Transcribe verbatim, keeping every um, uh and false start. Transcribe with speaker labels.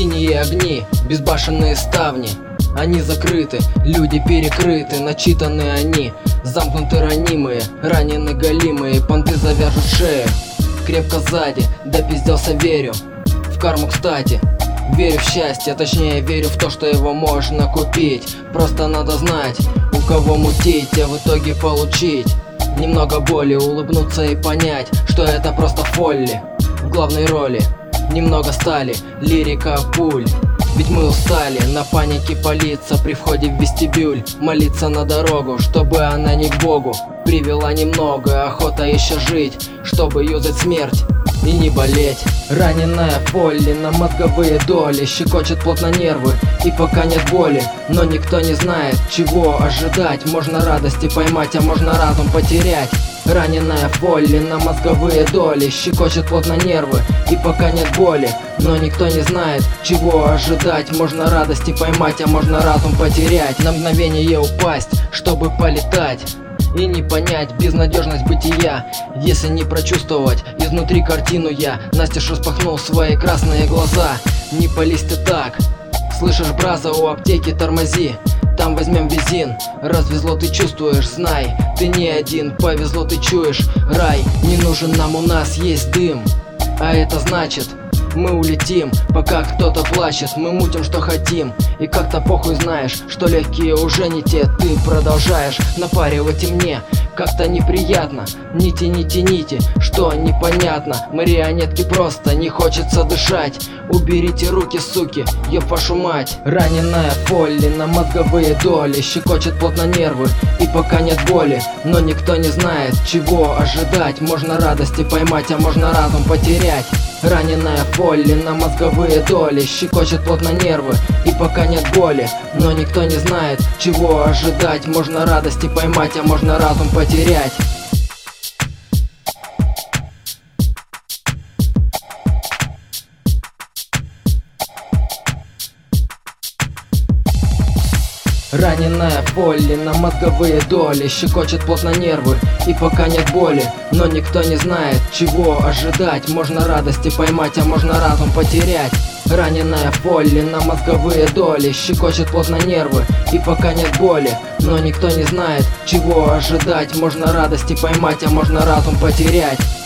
Speaker 1: Синие огни, безбашенные ставни, они закрыты, люди перекрыты, начитаны они, замкнуты ранимые, ранены голимые, понты завяжут шею, крепко сзади, допизделся верю, в карму кстати. Верю в счастье, точнее верю в то, что его можно купить. Просто надо знать, у кого мутить, а в итоге получить немного боли, улыбнуться и понять, что это просто фолли. В главной роли немного стали, лирика пуль. Ведь мы устали на панике палиться при входе в вестибюль, молиться на дорогу, чтобы она не к Богу привела немного, охота еще жить, чтобы юзать смерть и не болеть. Раненая Полли на мозговые доли, щекочет плотно нервы, и пока нет боли, но никто не знает, чего ожидать. Можно радости поймать, а можно разум потерять. Раненая Полли на мозговые доли, щекочет плотно нервы, и пока нет боли, но никто не знает, чего ожидать. Можно радости поймать, а можно разум потерять. На мгновение упасть, чтобы полетать и не понять безнадежность бытия, если не прочувствовать изнутри картину я. Настежь распахнул свои красные глаза. Не пались ты так, слышишь, браза, у аптеки тормози, там возьмем визин. Развезло ты чувствуешь, знай, ты не один, повезло ты чуешь, рай не нужен нам, у нас есть дым. А это значит, мы улетим, пока кто-то плачет, мы мутим, что хотим. И как-то похуй, знаешь, что легкие уже не те. Ты продолжаешь напаривать, и мне как-то неприятно. Нити, нити, нити, что непонятно. Марионетки, просто не хочется дышать. Уберите руки, суки, ёб вашу мать. Раненая Полли на мозговые доли, щекочет плотно нервы, и пока нет боли, но никто не знает, чего ожидать. Можно радости поймать, а можно разум потерять. Раненая Полли на мозговые доли, щекочет плотно нервы, и пока нет боли, но никто не знает, чего ожидать. Можно радости поймать, а можно разум потерять. Раненая Полли на мозговые доли, щекочет плотно нервы, и пока нет боли, но никто не знает, чего ожидать. Можно радости поймать, а можно разум потерять. Раненая Полли на мозговые доли, щекочет плотно нервы, и пока нет боли, но никто не знает, чего ожидать. Можно радости поймать, а можно разум потерять.